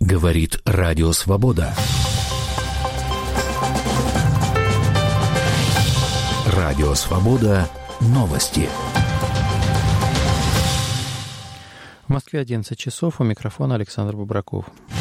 Говорит Радио Свобода. Радио Свобода. Новости. В Москве 11 часов. У микрофона Александр Бубраков.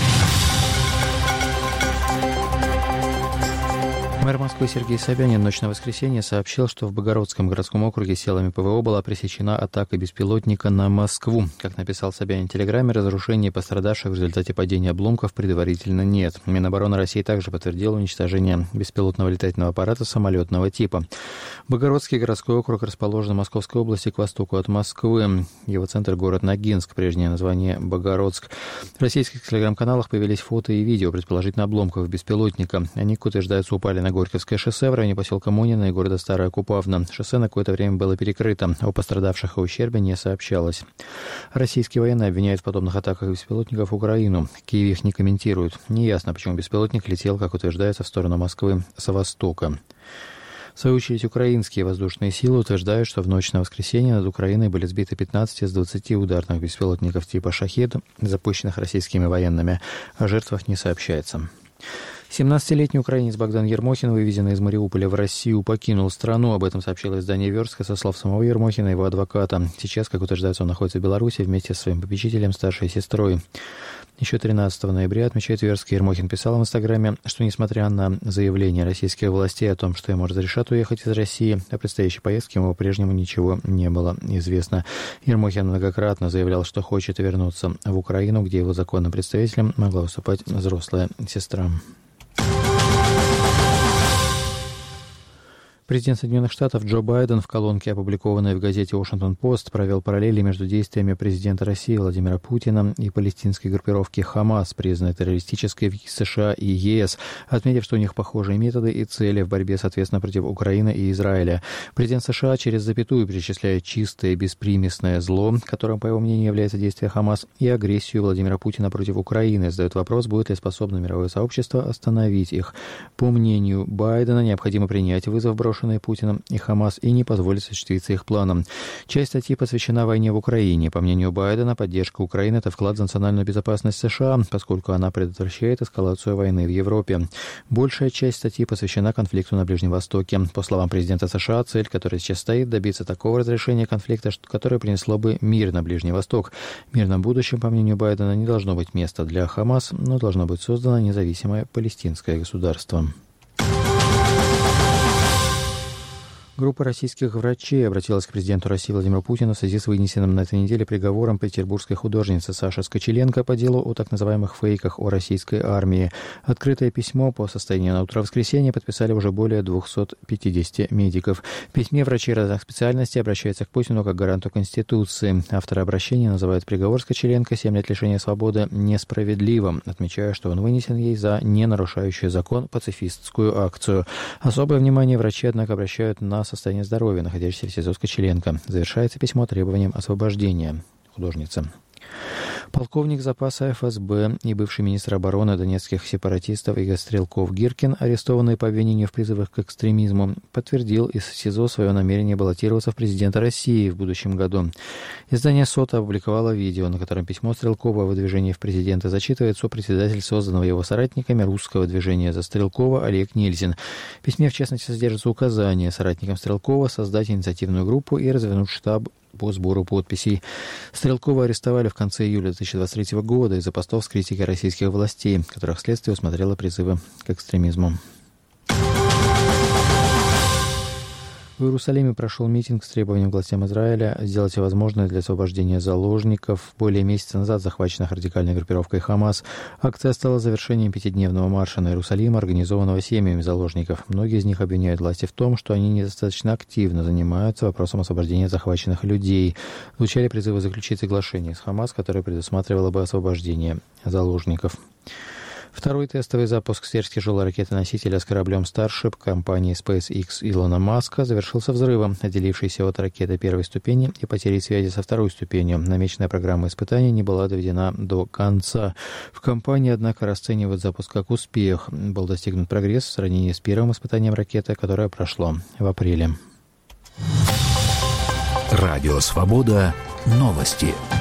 Мэр Москвы Сергей Собянин в ночь на воскресенье сообщил, что в Богородском городском округе силами ПВО была пресечена атака беспилотника на Москву. Как написал Собянин в Телеграме, разрушений и пострадавших в результате падения обломков предварительно нет. Минобороны России также подтвердил уничтожение беспилотного летательного аппарата самолетного типа. Богородский городской округ расположен в Московской области к востоку от Москвы. Его центр — город Ногинск, прежнее название Богородск. В российских телеграм-каналах появились фото и видео, предположительно обломков беспилотника. Они, как утверждается, упали на Горьковское шоссе в районе поселка Монина и города Старая Купавна. Шоссе на какое-то время было перекрыто. О пострадавших и ущербе не сообщалось. Российские военные обвиняют в подобных атаках беспилотников Украину. Киев их не комментирует. Неясно, почему беспилотник летел, как утверждается, в сторону Москвы с востока. В свою очередь, украинские воздушные силы утверждают, что в ночь на воскресенье над Украиной были сбиты 15 из 20 ударных беспилотников типа «Шахед», запущенных российскими военными. О жертвах не сообщается. 17-летний украинец Богдан Ермохин, вывезенный из Мариуполя в Россию, покинул страну. Об этом сообщило издание «Верстка» со слов самого Ермохина и его адвоката. Сейчас, как утверждается, он находится в Беларуси вместе со своим попечителем, старшей сестрой. Еще 13 ноября, отмечает «Верстка», Ермохин писал в Инстаграме, что, несмотря на заявление российских властей о том, что ему разрешат уехать из России, о предстоящей поездке ему по-прежнему ничего не было известно. Ермохин многократно заявлял, что хочет вернуться в Украину, где его законным представителем могла выступать взрослая сестра. Президент Соединенных Штатов Джо Байден в колонке, опубликованной в газете «Вашингтон-Пост», провел параллели между действиями президента России Владимира Путина и палестинской группировки «Хамас», признанной террористической в США и ЕС, отметив, что у них похожие методы и цели в борьбе, соответственно, против Украины и Израиля. Президент США через запятую перечисляет чистое беспримесное зло, которым, по его мнению, является действие «Хамас», и агрессию Владимира Путина против Украины. Задает вопрос, будет ли способно мировое сообщество остановить их. По мнению Байдена, необходимо принять вызов, брошенный Путиным и Хамас, и не позволить осуществиться их планам. Часть статьи посвящена войне в Украине. По мнению Байдена, поддержка Украины – это вклад в национальную безопасность США, поскольку она предотвращает эскалацию войны в Европе. Большая часть статьи посвящена конфликту на Ближнем Востоке. По словам президента США, цель, которая сейчас стоит, добиться такого разрешения конфликта, которое принесло бы мир на Ближний Восток. В мирном будущем, по мнению Байдена, не должно быть места для Хамас, но должно быть создано независимое палестинское государство. Группа российских врачей обратилась к президенту России Владимиру Путину в связи с вынесенным на этой неделе приговором петербургской художницы Саши Скочеленко по делу о так называемых фейках о российской армии. Открытое письмо по состоянию на утро воскресенья подписали уже более 250 медиков. В письме врачи разных специальностей обращаются к Путину как к гаранту Конституции. Авторы обращения называют приговор Скочеленко 7 лет лишения свободы несправедливым, отмечая, что он вынесен ей за не нарушающую закон пацифистскую акцию. Особое внимание врачи, однако, обращают на состояние здоровья находящейся в СИЗО Скочеленко. Завершается письмо требованием освобождения художницы. Полковник запаса ФСБ и бывший министр обороны донецких сепаратистов Игорь Стрелков-Гиркин, арестованный по обвинению в призывах к экстремизму, подтвердил из СИЗО свое намерение баллотироваться в президента России в будущем году. Издание СОТА опубликовало видео, на котором письмо Стрелкова о выдвижении в президенты зачитывает сопредседатель созданного его соратниками русского движения за Стрелкова Олег Нельзин. В письме, в частности, содержится указание соратникам Стрелкова создать инициативную группу и развернуть штаб по сбору подписей. Стрелкова арестовали в конце июля 2023 года из-за постов с критикой российских властей, в которых следствие усмотрело призывы к экстремизму. В Иерусалиме прошел митинг с требованием властям Израиля сделать все возможное для освобождения заложников, более месяца назад захваченных радикальной группировкой «Хамас». Акция стала завершением 5-дневного марша на Иерусалим, организованного семьями заложников. Многие из них обвиняют власти в том, что они недостаточно активно занимаются вопросом освобождения захваченных людей. Звучали призывы заключить соглашение с «Хамас», которое предусматривало бы освобождение заложников. Второй тестовый запуск сверхтяжелой ракеты-носителя с кораблем Starship компании SpaceX Илона Маска завершился взрывом, отделившейся от ракеты первой ступени и потерей связи со второй ступенью. Намеченная программа испытаний не была доведена до конца. В компании, однако, расценивают запуск как успех. Был достигнут прогресс в сравнении с первым испытанием ракеты, которое прошло в апреле. Радио Свобода. Новости.